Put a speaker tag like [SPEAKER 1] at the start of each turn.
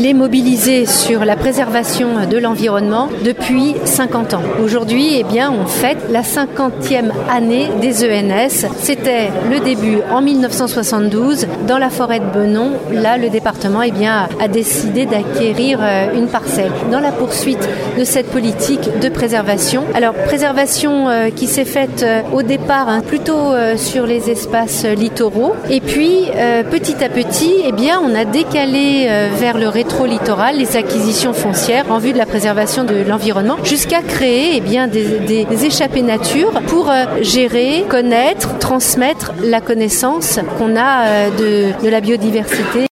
[SPEAKER 1] il est mobilisé sur la préservation de l'environnement depuis 50 ans. Aujourd'hui, on fête la 50e année des ENS. C'était le début en 1972 dans la forêt de Benon. Là, le département a décidé d'acquérir une parcelle dans la poursuite de cette politique de préservation. Alors, préservation qui s'est faite au départ plutôt sur les espaces littoraux. Et puis, petit à petit, on a décalé vers le rétro-littoral les acquisitions foncières en vue de la préservation de l'environnement jusqu'à créer des échappées nature pour gérer, connaître, transmettre la connaissance qu'on a de la biodiversité.